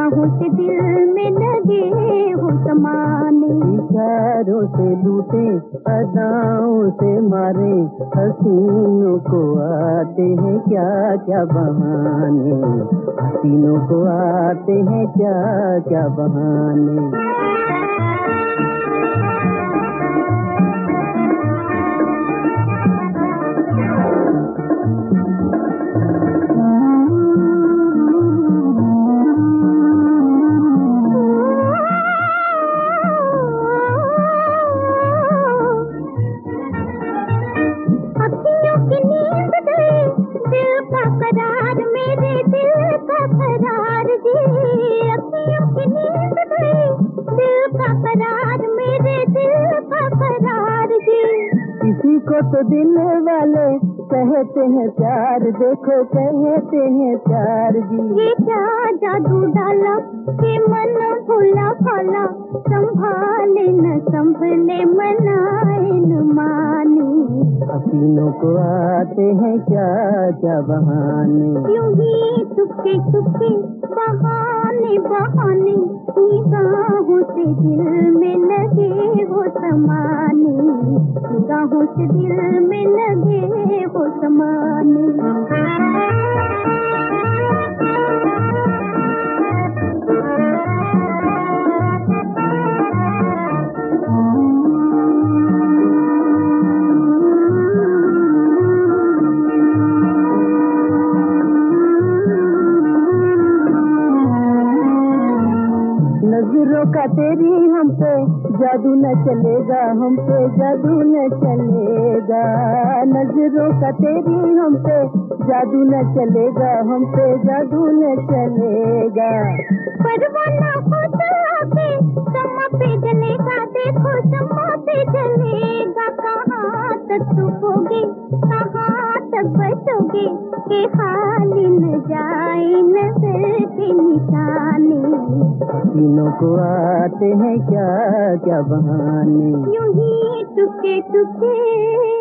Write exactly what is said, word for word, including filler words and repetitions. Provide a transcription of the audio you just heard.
निगाहों से दिल में लगे हो समाने। इशारों से लूटे अदाओं से मारे, हसीनों को आते हैं क्या क्या बहाने, हसीनों को आते हैं क्या क्या बहाने। करार मेरे दिल का करार जी, अखियों की नींद गई, दिल का करार मेरे दिल का करार जी। किसी को तो दिल वाले कहते हैं प्यार, देखो कहते हैं प्यार जी। ये क्या जादू डाला कि मन भूला भाला, संभाले न संभले मनाए न मानी। हसीनों को आते हैं क्या क्या बहाने, यूं ही चुपके चुपके बहाने बहाने, निगाहों से दिल में लगे हो समाने, निगाहों से दिल में लगे हो समाने। नजरों का तेरी हम पे जादू न चलेगा, हम पे जादू न चलेगा। नजरों का तेरी हम पे जादू न चलेगा, हम पे जादू न चलेगा। परवाना हो चला के शम्मा पे जलेगा, देखो शम्मा पे जलेगा। कहाँ तक छुपोगे, कहाँ तक बचोगे, के खाली न जाए नजर के निशाने। हसीनों को आते हैं क्या क्या बहाने, यूं ही चुपके चुपके